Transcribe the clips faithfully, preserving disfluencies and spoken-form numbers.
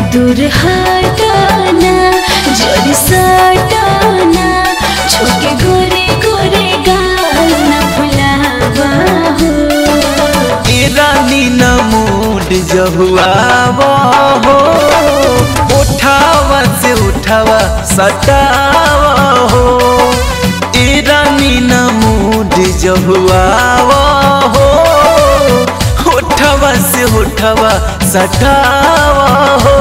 दूर हटाना जोर सटाना छोके गोरे गोरे गाल न फुलावा हो। ए रानी न मूड जहुआवा हो, उठावा से उठावा सटावा हो। ए रानी न मूड जहुआवा हो, उठावा से उठावा सटावा हो।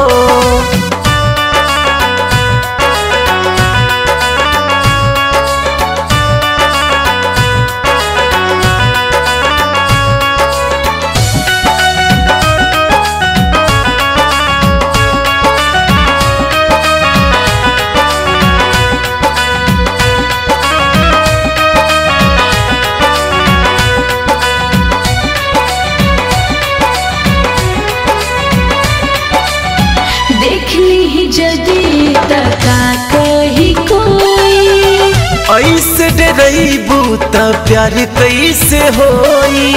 जदी तका कही कोई ऐसे डरैबू त प्यार कैसे होई।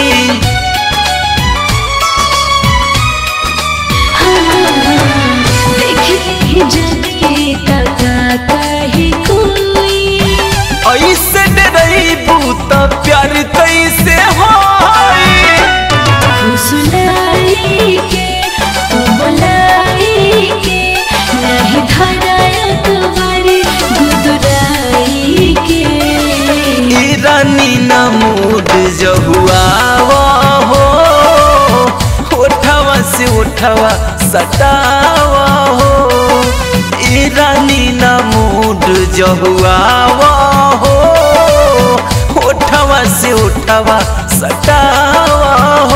देखी जदी तका कही कोई ऐसे डरैबू त प्यार कैसे होई। फुसलाई के बुलाई के नहीं धरायत बारी गुदराई के। ए रानी न मूड जहुआवा हो, उठावा से उठावा सटावा हो। ए रानी न मूड जहुआवा हो, उठावा से उठावा सटावा हो।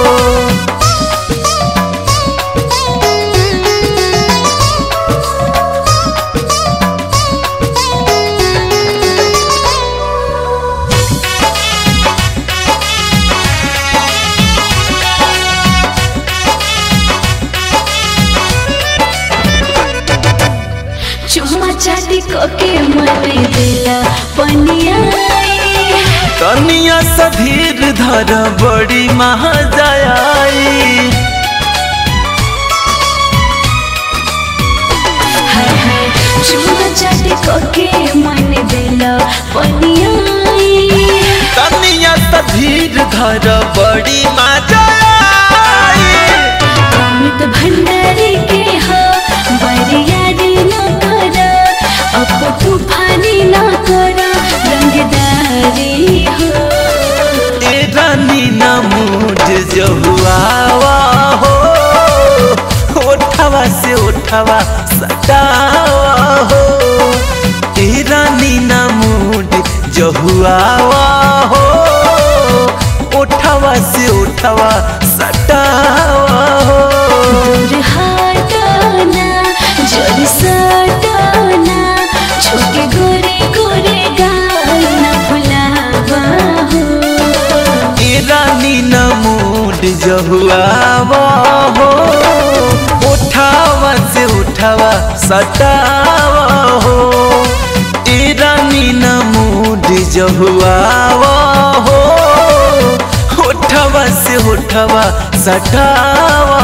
चुम्मा चाटी के मरे दिला पनिया कनिया सधीर धर बड़ी महाजाई। हाय हाय चुम्मा चाटी के मन दिला पनिया कनिया सधीर धर बड़ी महाजाई। अमित भंडारी के हो बरियारी न करा अब तूफानी न करा रंगदारी हो। ए रानी न मूड जहुआवा हो, उठावा से उठावा सटावा हो। ए रानी न मूड जहुआवा हो, उठावा से उठावा सटावा हो। दूर हटाना जोर सटाना छोके गोरे गोरे गाल न फुलावा हो। ए रानी न मूड जहुआवा हो, उठावा से उठावा सटावा हो। ए रानी न मूड जहुआवा हो, उठावा से उठावा सटावा